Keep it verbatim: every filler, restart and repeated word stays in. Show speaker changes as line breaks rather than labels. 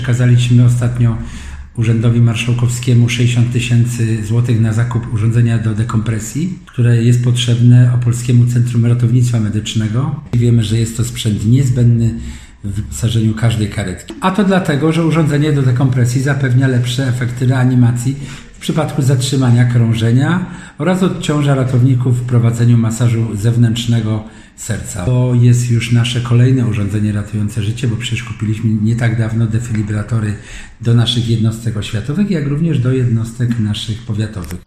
Przekazaliśmy ostatnio Urzędowi Marszałkowskiemu sześćdziesiąt tysięcy złotych na zakup urządzenia do dekompresji, które jest potrzebne Opolskiemu Centrum Ratownictwa Medycznego. Wiemy, że jest to sprzęt niezbędny w wyposażeniu każdej karetki. A to dlatego, że urządzenie do dekompresji zapewnia lepsze efekty reanimacji w przypadku zatrzymania krążenia oraz odciąża ratowników w prowadzeniu masażu zewnętrznego serca. To jest już nasze kolejne urządzenie ratujące życie, bo przecież kupiliśmy nie tak dawno defibrylatory do naszych jednostek oświatowych, jak również do jednostek naszych powiatowych.